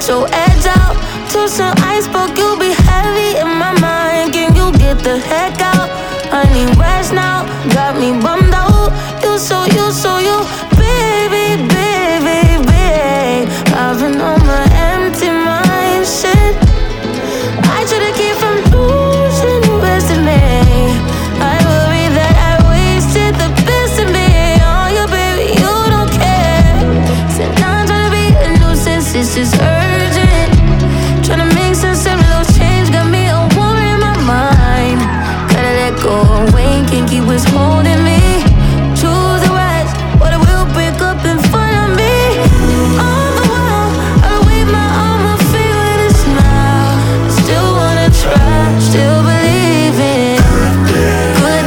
let your edge out. To some iceberg, you'll be heavy in my mind. Can you get the heck out? I need rest now, got me bummed out. You so you, baby, baby, babe. I've been on my empty mind, shit. I try to keep from losing the rest of me. I worry that I wasted the best of me. Oh, you baby, you don't care. So now I'm trying to be a nuisance, this is urgent. Trying to make sense of little change, got me a war in my mind. Gotta let go away, can't keep what's holding me. Choose the rise, but it will break up in front of me. All the while, I wave my arm, I feel with a smile. Still wanna try, still believe in good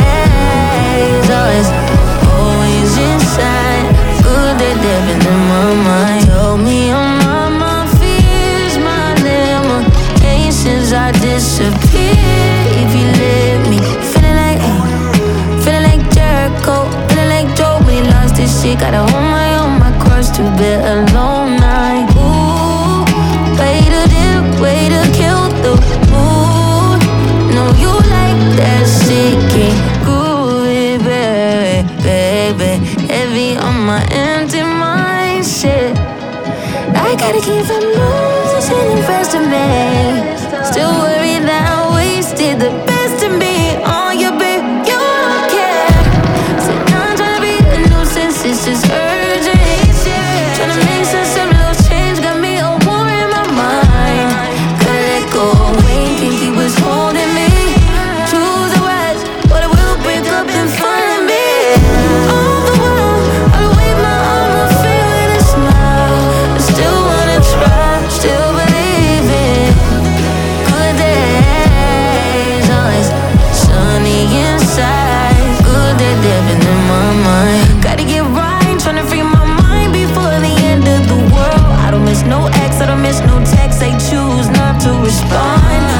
days. Always inside, good day living in my mind. Told me I'm on my fears, my limitations, I disappear if you let me. Feeling like Jericho, feeling like Joe when he lost his shit. Gotta hold my cross to bear alone night. Ooh, way to kill the mood. No, you like that shit, can't groove it, baby. Heavy on my empty mind, shit. I gotta keep from losing the rest of me. Still worry that I wasted the best of me. Oh, you babe, you don't care. So now I'm tryna be a nuisance, it's just urgent. Tryna make sense of little change, got me a war in my mind. Gotta let go away, can't keep what's holding me. Choose the rise, but it will break up in front of me. All the while, I wave my arm, I feel with a smile. I still wanna try, still believe in good days. Always sunny inside, good day living in my mind. Gotta get right, tryna free my mind before the end of the world. I don't miss no ex, I don't miss no text, they choose not to respond.